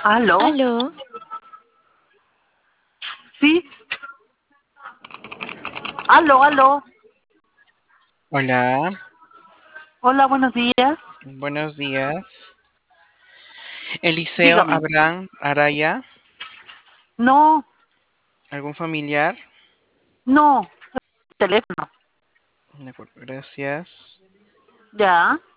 ¿Aló? Aló, ¿Sí? ¿Aló? Hola, Hola, buenos días. buenos días. Eliseo Dígame. Abraham Araya, No, ¿algún familiar? no, teléfono. De acuerdo, gracias. Ya.